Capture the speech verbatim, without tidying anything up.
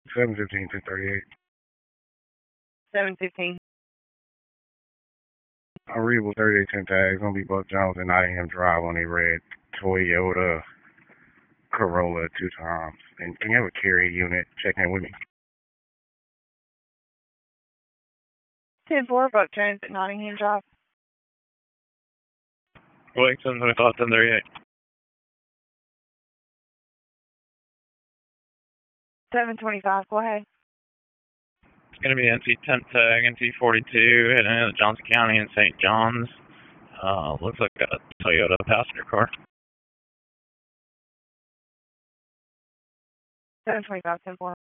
seven fifteen, ten thirty-eight. seven fifteen. Unreadable thirty-eight ten tags. Gonna be Buck Jones and Nottingham Drive on a red Toyota Corolla two times. And can you have a carry unit check in with me? ten four, Buck Jones at Nottingham Drive. Wait, seven twenty-five, ten thirty-eight. seven twenty-five, go ahead. It's going to be N C ten tag, N C forty-two, heading into Johnson County in Saint John's. Uh, looks like a Toyota passenger car. seven twenty-five, ten four.